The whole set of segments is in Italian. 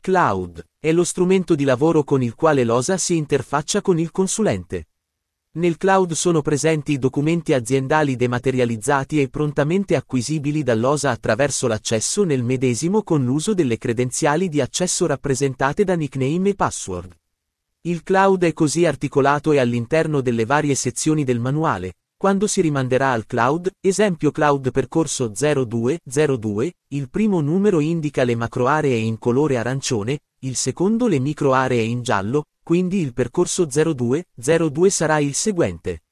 Cloud è lo strumento di lavoro con il quale l'OSA si interfaccia con il consulente. Nel cloud sono presenti i documenti aziendali dematerializzati e prontamente acquisibili dall'OSA attraverso l'accesso nel medesimo con l'uso delle credenziali di accesso rappresentate da nickname e password. Il cloud è così articolato e all'interno delle varie sezioni del manuale. Quando si rimanderà al cloud, esempio cloud percorso 0202, il primo numero indica le macroaree in colore arancione, il secondo le microaree in giallo, quindi il percorso 0202 sarà il seguente.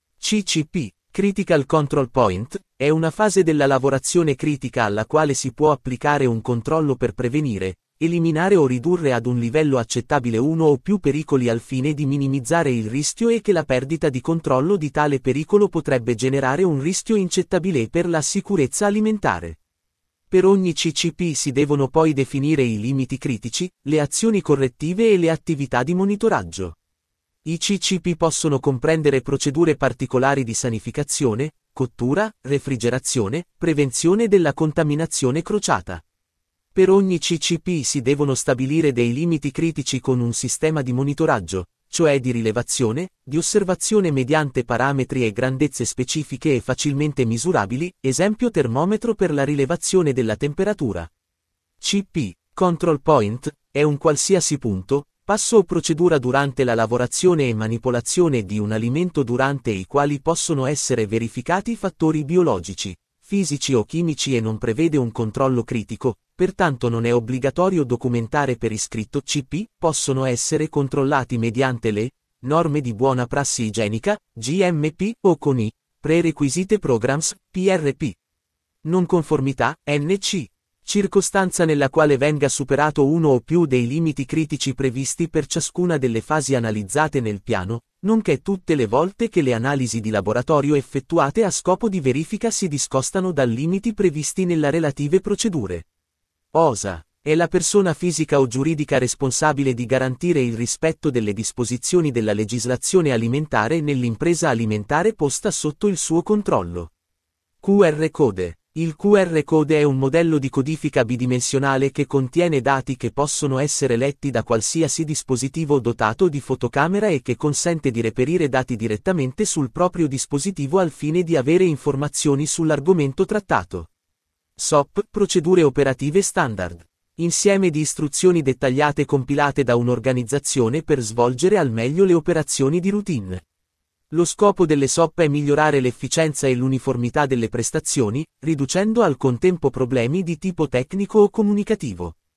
CCP, Critical Control Point, è una fase della lavorazione critica alla quale si può applicare un controllo per prevenire, eliminare o ridurre ad un livello accettabile uno o più pericoli al fine di minimizzare il rischio e che la perdita di controllo di tale pericolo potrebbe generare un rischio inaccettabile per la sicurezza alimentare. Per ogni CCP si devono poi definire i limiti critici, le azioni correttive e le attività di monitoraggio. I CCP possono comprendere procedure particolari di sanificazione, cottura, refrigerazione, prevenzione della contaminazione crociata. Per ogni CCP si devono stabilire dei limiti critici con un sistema di monitoraggio, cioè di rilevazione, di osservazione mediante parametri e grandezze specifiche e facilmente misurabili, esempio termometro per la rilevazione della temperatura. CP, Control Point, è un qualsiasi punto, passo o procedura durante la lavorazione e manipolazione di un alimento durante i quali possono essere verificati fattori biologici, fisici o chimici e non prevede un controllo critico, pertanto non è obbligatorio documentare per iscritto CP, possono essere controllati mediante le norme di buona prassi igienica, GMP, o con i prerequisite programs, PRP. Non conformità, NC. Circostanza nella quale venga superato uno o più dei limiti critici previsti per ciascuna delle fasi analizzate nel piano, nonché tutte le volte che le analisi di laboratorio effettuate a scopo di verifica si discostano dai limiti previsti nelle relative procedure. OSA è la persona fisica o giuridica responsabile di garantire il rispetto delle disposizioni della legislazione alimentare nell'impresa alimentare posta sotto il suo controllo. QR Code. Il QR Code è un modello di codifica bidimensionale che contiene dati che possono essere letti da qualsiasi dispositivo dotato di fotocamera e che consente di reperire dati direttamente sul proprio dispositivo al fine di avere informazioni sull'argomento trattato. SOP, procedure operative standard. Insieme di istruzioni dettagliate compilate da un'organizzazione per svolgere al meglio le operazioni di routine. Lo scopo delle SOP è migliorare l'efficienza e l'uniformità delle prestazioni, riducendo al contempo problemi di tipo tecnico o comunicativo.